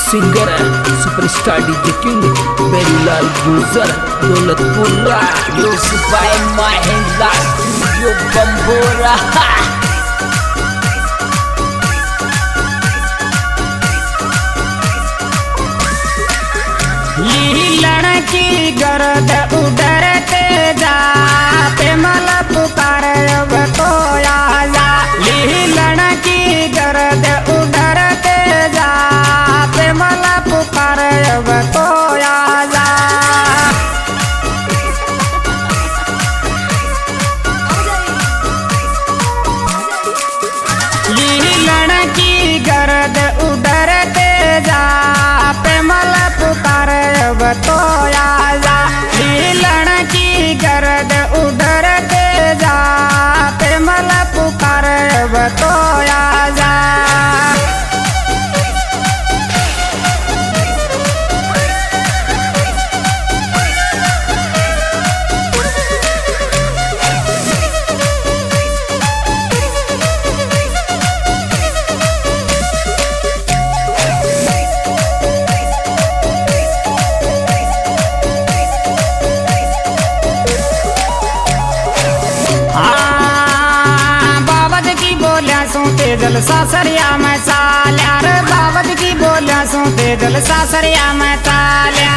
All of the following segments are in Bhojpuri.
Singer superstar DJ king Berilal Gujar Daulatpura music by Mahendra studio Bambora. लड़की गरद उडरते जा पेमल पुकार तो आजा। लड़की गरद उडरते जा पेमल पुकार तो आजा। लड़की गरद उडरते जा पेमल पुकार तो आजा। लड़की गरद उडरते जा पेमल पुकार तो आजा। तेजल सासरिया में चाल्या रे बाबत की बोलिया सो तेजल सासरिया में चाल्या।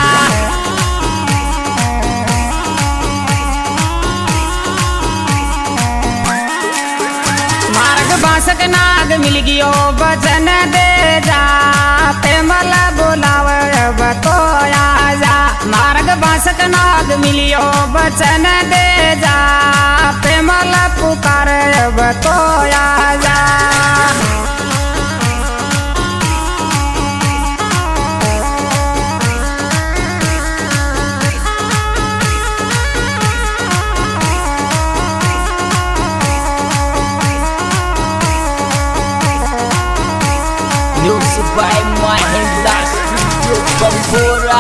मार्ग बासक नाग मिल गियो बचन दे जा पेमल बोलाव तो आजा। मार्ग बासक नाग मिलियो बचन दे जा पेमल पुकार तो आजा। Music by Mahendra studio Bambora.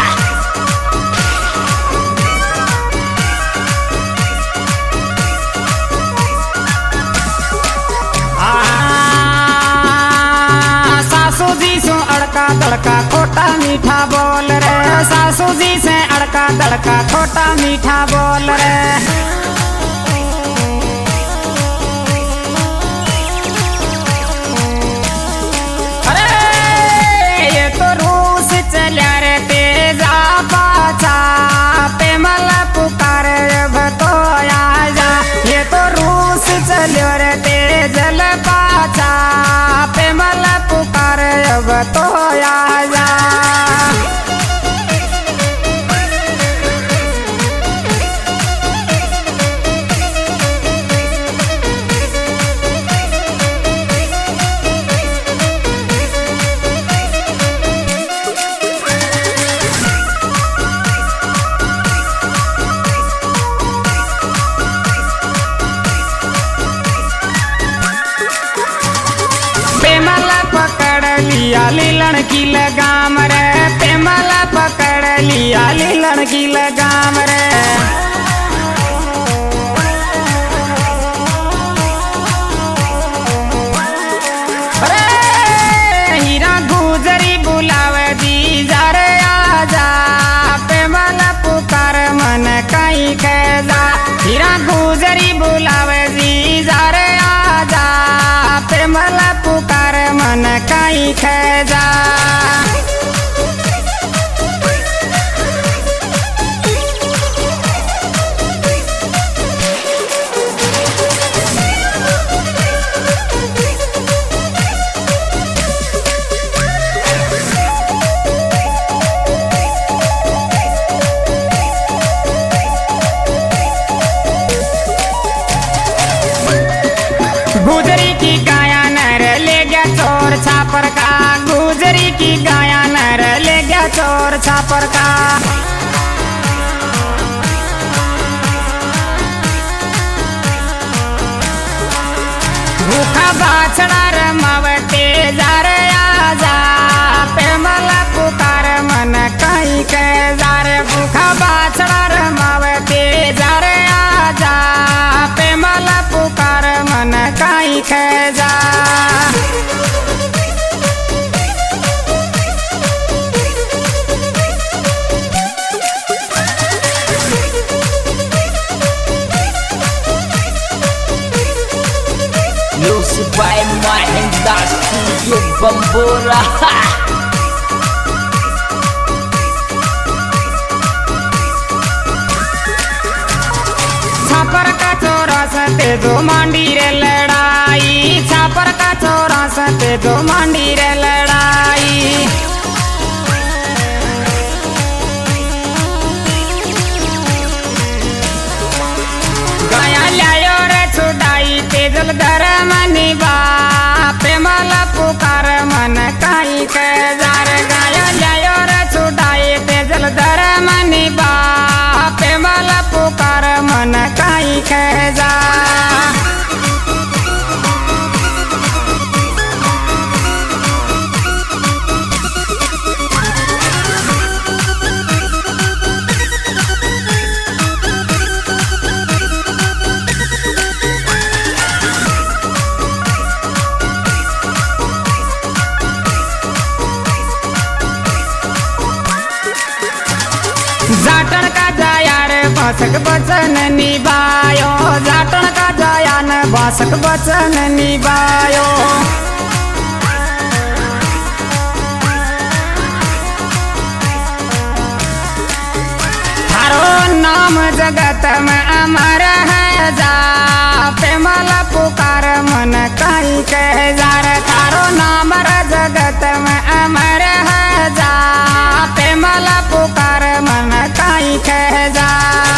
सासू जी से अड़का दड़का खोटा मीठा बोल रे। सासू जी से अड़का दड़का खोटा मीठा बोल रे। तो रूस चल्या रे तेजा पाचा पेमल पुकार तो आजा। ये तो रूस चलो रे तेजल पाचा पेमल पुकार तो आजा। लीलन की लगाम रे पेमल पकड़ लिया लीलन की लगाम रे। हीरा गुजरी बुलावे दी जा रे आजा पेमल पुकार मन कहीं खेजा। हीरा गुजरी बुलावे दी जा रे आजा पेमल पुकार मन कहीं खेजा। गुजरी की गाया नर ले गया चोर छापर का। गुजरी की गाया नर ले गया चोर छापर का। भूखा बाछड़ा रमावते जा रे आजा पेमल पुकार मन कहीं के जा रे। भूखा बाछड़ा रमावते जा रे आजा पेमल पुकार मन कहीं के जा। Mahendra Studio Bambora. छापर का चोरा सते दो मांडी रे लड़ाई, छापर का चोरा सते दो मांडी रे लड़ाई। गाया लायो रे छुड़ाई तेजल धर्म निभा, प्रेमल पुकार मन काई के जार। गाया लायो रे छुड़ाई तेजल धर्म निभा, प्रेमल पुकार मन काई के जा। जाटन का जायार बासक बचन निभायो, जाटन का जायान बासक बचन निभायो। थारो नाम जगत में अमर है जा, प्रेमल पुकार मन काई के जार। थारो नाम जगत में अमर है जा, प्रेमल पुकार मन काई के जा।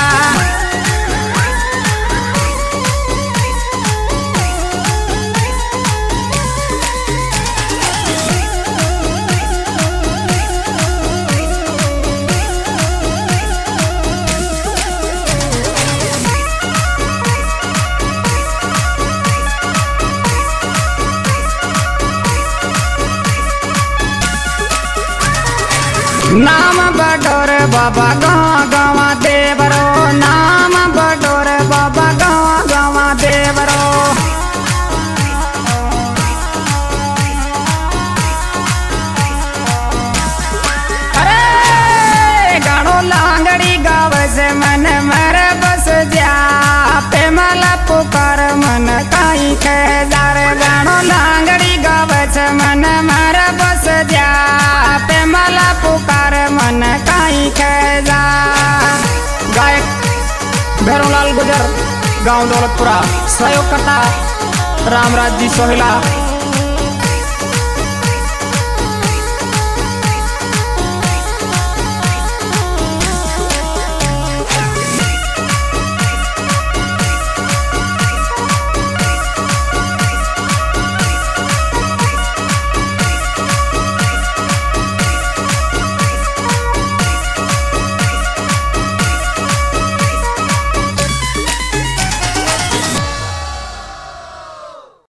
नाम बडोर बाबा गाँव गाँव देवरो, नाम बडोर बाबा गाँव गाँव देवरो। अरे गाड़ो लांगड़ी गाव से मन मर बस जा, प्रेमल पुकार मन काई के जार। गाड़ो लांगड़ी गाव से मन मर बस जा, प्रेमल पुकार मन काई के जा। गायक भैरवलाल गुजर, गांव दौलतपुरा, सहयोग करता रामराज जी सोहिला।